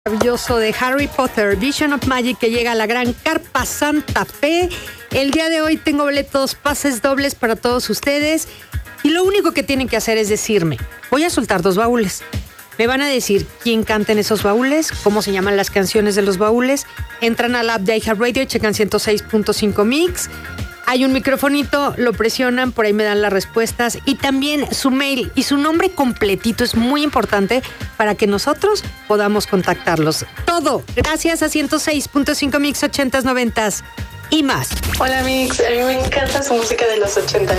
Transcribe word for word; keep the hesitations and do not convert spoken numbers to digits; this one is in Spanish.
Maravilloso de Harry Potter, Vision of Magic, que llega a la Gran Carpa Santa Fe. El día de hoy tengo boletos, pases dobles para todos ustedes. Y lo único que tienen que hacer es decirme, voy a soltar dos baúles. Me van a decir quién canta en esos baúles, cómo se llaman las canciones de los baúles. Entran al app de iHeartRadio y checan ciento seis punto cinco Mix. Hay un microfonito, lo presionan, por ahí me dan las respuestas. Y también su mail y su nombre completito es muy importante para que nosotros podamos contactarlos. Todo gracias a ciento seis punto cinco Mix ochentas, noventas y más. Hola Mix, a mí me encanta su música de los ochentas.